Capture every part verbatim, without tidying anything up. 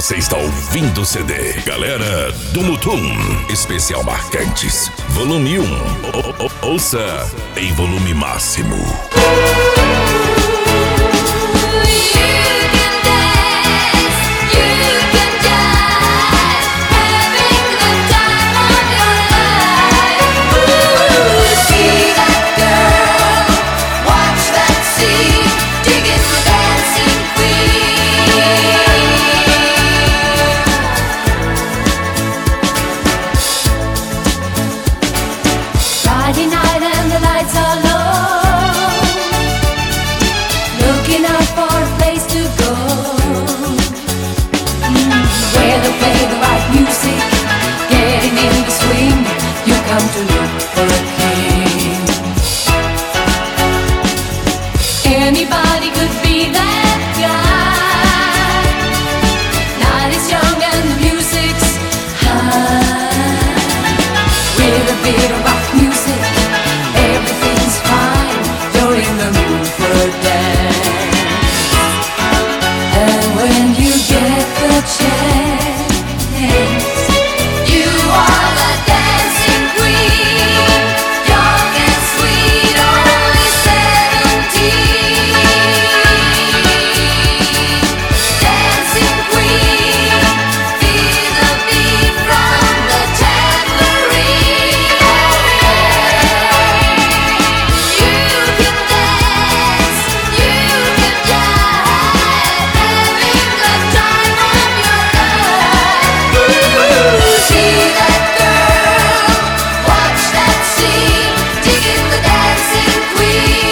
Você está ouvindo o C D Galera do Mutum, especial Marcantes, volume um. O, o, ouça em volume máximo. Friday night and the lights are low, looking out for a place to go, mm, where they play the right music, getting in the swing. You come to look for a king. Anybody could be that guy. Night is young and the music's high, with a bit of rock music, everything's fine. You're in the mood for a dance, and when you get the chance, you are the dancing queen, young and sweet, only seventeen. Dancing queen, feel the beat from the tambourine. You can dance, you can jive, having the time of your life. Ooh, see that girl, watch that scene, digging the dancing queen.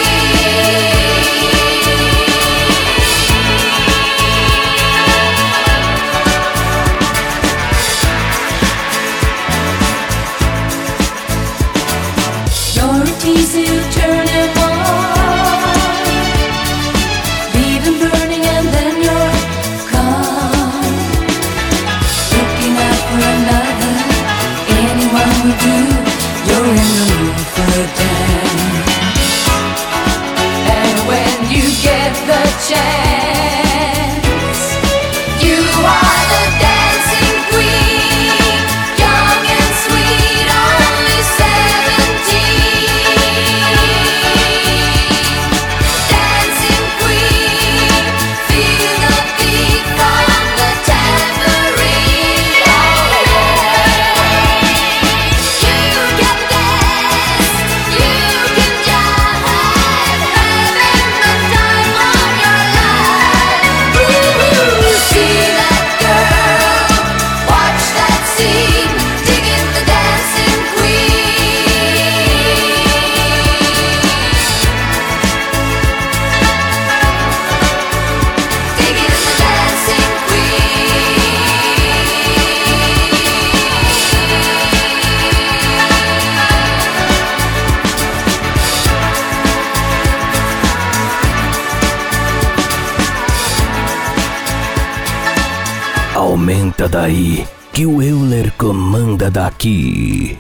You're a teaser, you turn him on, leave him burning and then you're gone. Looking out for another, anyone will do. You're in the mood for a dance, and when you get the chance, you are the dancing queen, young and sweet, only seventeen. Dancing queen, feel the beat from the tambourine. You can dance, you can jive, having the time of your life. Ooh, see that girl, watch that scene, digging the dancing queen. Digging the dancing queen. Aumenta daí, que o Euler comanda daqui.